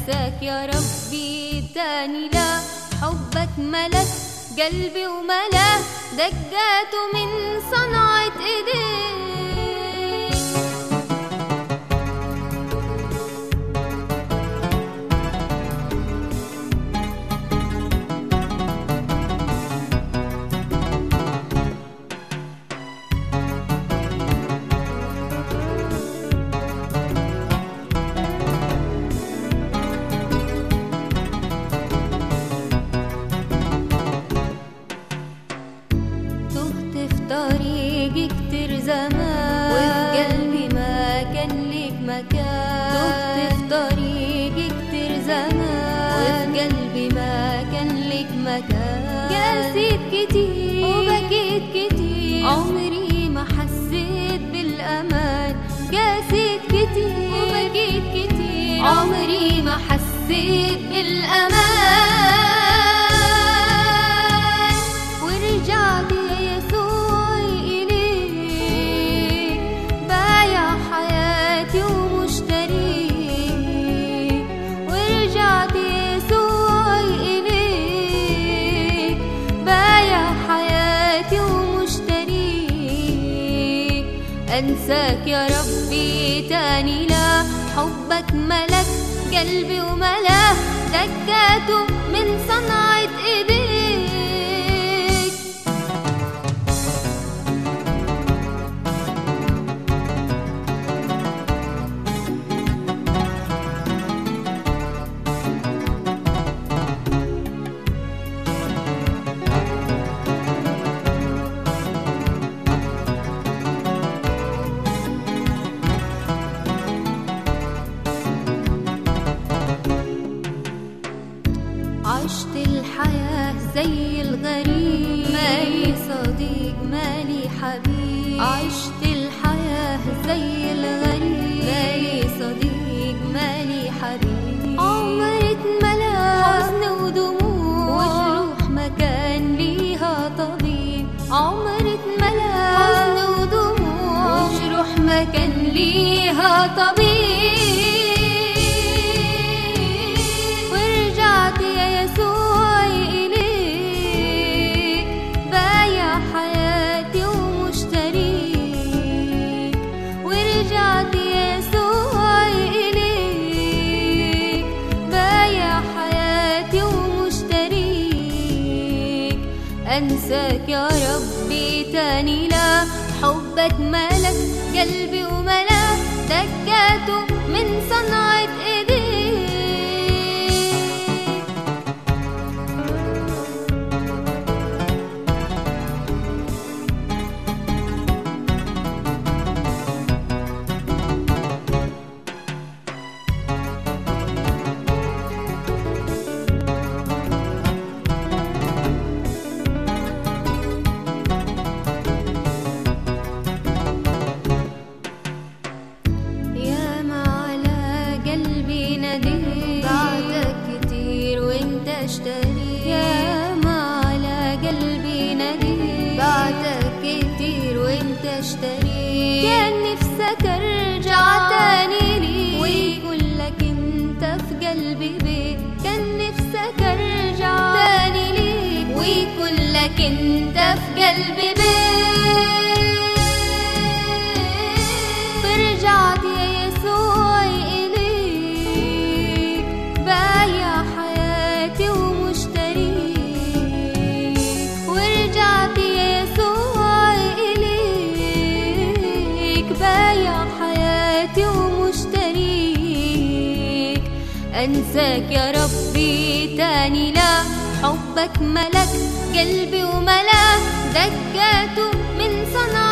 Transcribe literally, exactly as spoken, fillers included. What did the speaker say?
أنساك يا ربي تاني لا، حبك ملك قلبي وملاه دقاته من صنعة إيديك. طريقي كتير زمان وفي قلبي ما كان ليك مكان، تهت في طريقي كتير زمان وفي قلبي ما كان ليك مكان، قاسيت كتير وبكيت كتير عمري ما حسيت بالأمان، قاسيت كتير وبكيت كتير عمري ما حسيت بالأمان. ورجعت أنساك يا ربي تاني لا، حبك ملك قلبي وملاه دقاته من صنعة إيديك. عشت الحياة زي الغريب، مالي صديق مالي حبيب، عشت الحياة زي الغريب، مالي صديق مالي حبيب، عمري اتملا حزن ودموع وجروح ما كان ليها طبيب، عمري اتملا حزن ودموع وجروح ما كان ليها طبيب. أنساك يا ربي تاني لا، حبك ملك قلبي وملاه دقاته من صنعة إيديك. بعدك كتير وانت اشتريت، يا ما على قلبي ناديت، بعدك كتير وانت اشتريت، كان نفسك ارجع تاني ليك ويقول لك انت في قلبي بيت، كان نفسك ارجع تاني ليك ويقول لك انت في قلبي بيت. فرجعت يا يسوع أنساك يا ربي تاني لا، حبك ملك قلبي وملاه دقاته من صنعة